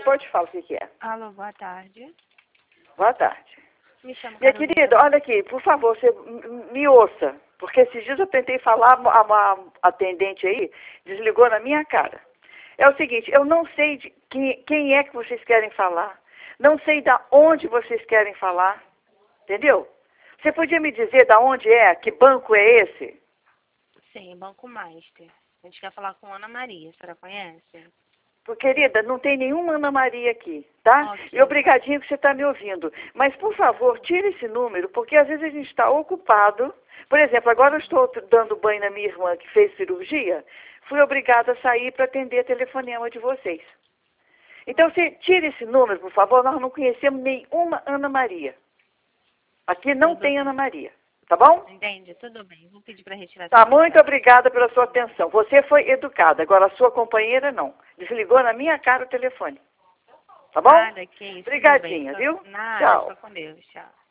Pode falar o que é. Alô, boa tarde. Boa tarde. Me chamo Minha Carolina. querida, olha aqui, por favor, você me ouça. Porque esses dias eu tentei falar, a atendente aí desligou na minha cara. É o seguinte, eu não sei de quem é que vocês querem falar. Não sei da onde vocês querem falar. Entendeu? Você podia me dizer da onde é? Que banco é esse? Sim, Banco Master. A gente quer falar com Ana Maria, a senhora conhece? Querida, não tem nenhuma Ana Maria aqui, tá? Ok. E obrigadinho que você está me ouvindo. Mas, por favor, tire esse número, porque às vezes a gente está ocupado. Por exemplo, agora eu estou dando banho na minha irmã que fez cirurgia. Fui obrigada a sair para atender telefonema de vocês. Então, você tire esse número, por favor. Nós não conhecemos nenhuma Ana Maria. Aqui não tem Ana Maria, tá bom? Entende? Tudo bem. Vou pedir para retirar Tá, essa muito mensagem. obrigada pela sua atenção. Você foi educada, agora a sua companheira não. Desligou na minha cara o telefone. Tá bom? Nada, que isso. Obrigadinha, tudo bem. viu? Nada, Tchau. fica com Deus. Tchau.